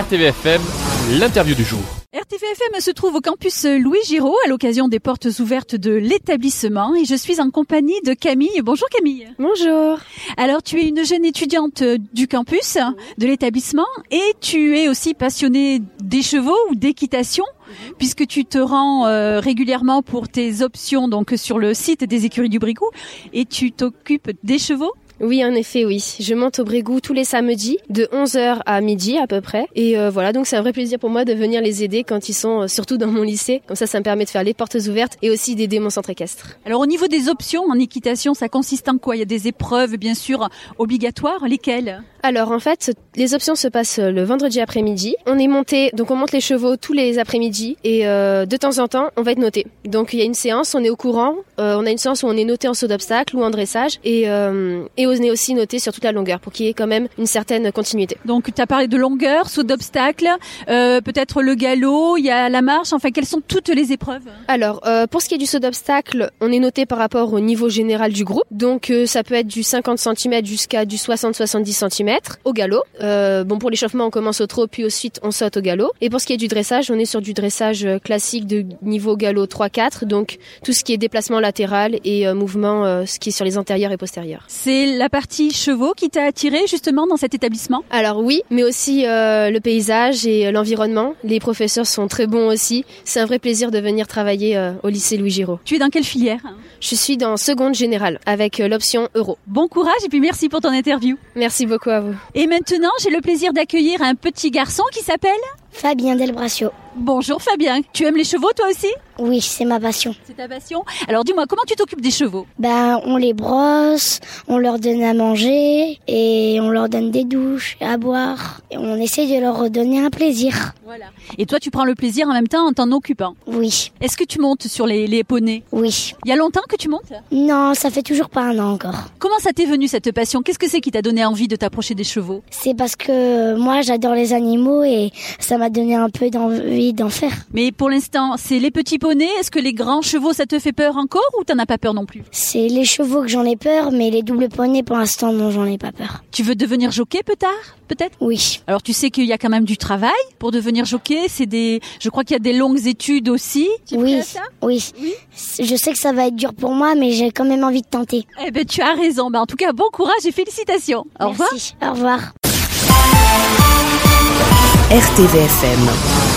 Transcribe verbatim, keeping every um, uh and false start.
R T V F M, l'interview du jour. R T V F M se trouve au campus Louis Giraud à l'occasion des portes ouvertes de l'établissement et je suis en compagnie de Camille. Bonjour Camille. Bonjour. Alors tu es une jeune étudiante du campus, de l'établissement et tu es aussi passionnée des chevaux ou d'équitation puisque tu te rends euh, régulièrement pour tes options donc sur le site des écuries du Brigou et tu t'occupes des chevaux. Oui, en effet, oui. Je monte au Brigou tous les samedis, de onze heures à midi à peu près. Et euh, voilà, donc c'est un vrai plaisir pour moi de venir les aider quand ils sont euh, surtout dans mon lycée. Comme ça, ça me permet de faire les portes ouvertes et aussi d'aider mon centre équestre. Alors au niveau des options en équitation, ça consiste en quoi? Il y a des épreuves bien sûr obligatoires, lesquelles? Alors en fait, les options se passent le vendredi après-midi. On est monté, donc on monte les chevaux tous les après-midi et euh, de temps en temps, on va être noté. Donc il y a une séance, on est au courant. Euh, on a une séance où on est noté en saut d'obstacle ou en dressage et, euh, et on est aussi noté sur toute la longueur pour qu'il y ait quand même une certaine continuité. Donc tu as parlé de longueur, saut d'obstacle, euh, peut-être le galop, il y a la marche, enfin quelles sont toutes les épreuves? Alors euh, pour ce qui est du saut d'obstacle, on est noté par rapport au niveau général du groupe. Donc euh, ça peut être du cinquante centimètres jusqu'à du soixante à soixante-dix centimètres au galop. Euh, bon pour l'échauffement on commence au trot puis ensuite on saute au galop. Et pour ce qui est du dressage, on est sur du dressage classique de niveau galop trois quatre, donc tout ce qui est déplacement latéral et euh, mouvement euh, ce qui est sur les antérieurs et postérieurs. C'est la partie chevaux qui t'a attiré justement dans cet établissement? Alors oui, mais aussi euh, le paysage et l'environnement. Les professeurs sont très bons aussi. C'est un vrai plaisir de venir travailler euh, au lycée Louis Giraud. Tu es dans quelle filière? Je suis dans seconde générale avec euh, l'option euro. Bon courage et puis merci pour ton interview. Merci beaucoup à vous. Et maintenant, j'ai le plaisir d'accueillir un petit garçon qui s'appelle Fabien Delbracio. Bonjour Fabien, tu aimes les chevaux toi aussi? Oui, c'est ma passion. C'est ta passion? Alors dis-moi, comment tu t'occupes des chevaux? Ben, on les brosse, on leur donne à manger et on leur donne des douches à boire. Et on essaie de leur redonner un plaisir. Voilà. Et toi, tu prends le plaisir en même temps en t'en occupant? Oui. Est-ce que tu montes sur les, les poneys? Oui. Il y a longtemps que tu montes? Non, ça fait toujours pas un an encore. Comment ça t'est venu cette passion? Qu'est-ce que c'est qui t'a donné envie de t'approcher des chevaux? C'est parce que moi, j'adore les animaux et ça m'a donné un peu d'envie d'en faire. Mais pour l'instant, c'est les petits poneys. Est-ce que les grands chevaux, ça te fait peur encore ou t'en as pas peur non plus? C'est les chevaux que j'en ai peur, mais les doubles poneys, pour l'instant, non, j'en ai pas peur. Tu veux devenir jockey plus tard, peut-être? Oui. Alors tu sais qu'il y a quand même du travail pour devenir jockey. C'est des, je crois qu'il y a des longues études aussi. Tu es oui. prêt à ça? Oui. Oui. Je sais que ça va être dur pour moi, mais j'ai quand même envie de tenter. Eh ben tu as raison. Ben, en tout cas, bon courage et félicitations. Au revoir. Merci. Au revoir. R T V F M.